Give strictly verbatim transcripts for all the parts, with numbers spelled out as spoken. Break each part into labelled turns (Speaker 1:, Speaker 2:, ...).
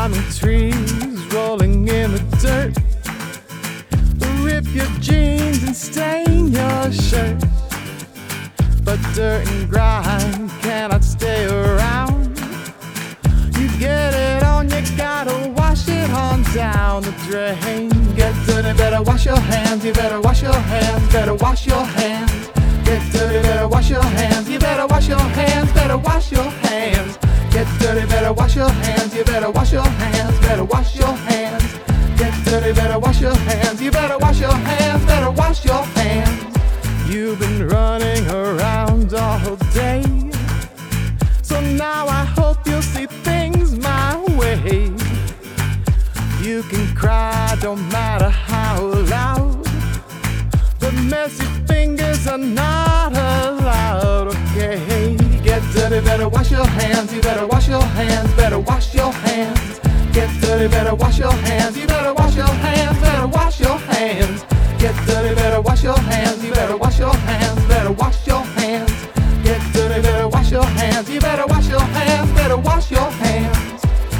Speaker 1: climbing trees, rolling in the dirt. Rip your jeans and stain your shirt. But dirt and grime cannot stay around. You get it on, you gotta wash it on down the drain. Get dirty, better wash your hands. You better wash your hands, better wash your hands. Get dirty, better wash your hands. You better wash your hands, better wash your hands. Get dirty, better wash your hands. You better wash your hands, better wash your hands. Get dirty, better wash your hands. You better wash your hands, better wash your hands. You've been running around all day, so now I hope you'll see things my way. You can cry, don't matter how loud, but messy fingers are not allowed, okay? Get dirty, better wash your hands. You better wash your hands, better wash your hands. Get dirty, better wash your hands. You better wash your hands, better wash your hands. Get dirty, better wash your hands. You better wash your hands, better wash your hands. Get dirty, better wash your hands. You better wash your hands, better wash your hands.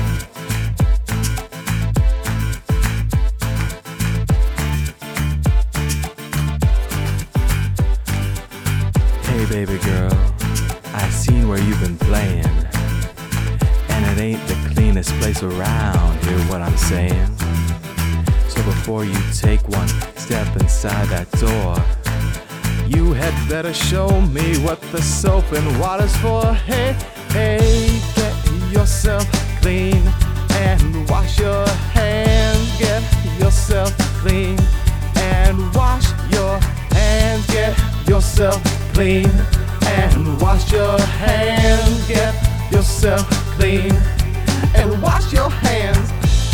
Speaker 1: Hey baby girl, I seen where you've been playing, and it ain't the cleanest place around, hear what I'm saying? So before you take one step inside that door, you had better show me what the soap and water's for. Hey, hey, get yourself clean and wash your hands. Get yourself clean and wash your hands. Get yourself clean and wash your hands. Get yourself clean and wash your hands.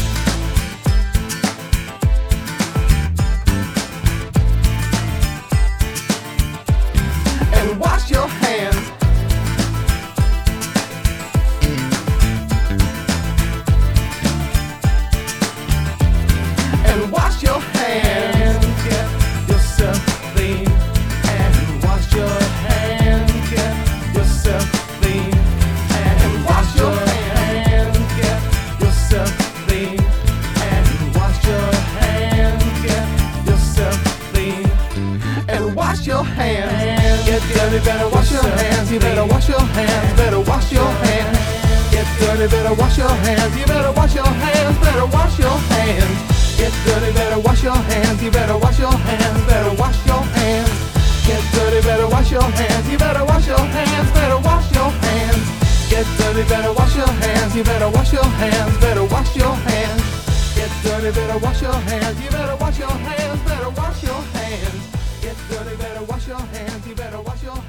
Speaker 1: And wash your hands. And wash your hands. Get yourself clean and wash your hands. Get yourself clean and wash your hands. Get yourself clean and wash your hands. Get yourself clean and wash your hands. Get dirty, better wash your hands. You better wash your hands, better wash your hands. Get dirty, better wash your hands. You better wash your hands, better wash your hands. Get dirty, better wash your hands. You better wash your hands, better wash your hands. Get dirty, better wash your hands. You better wash your hands, better wash your hands. Get dirty, better wash your hands. You better wash your hands, better wash your hands. Get dirty, better wash your hands. You better wash your hands, better wash your hands. Get dirty, better wash your hands. You better wash your hands.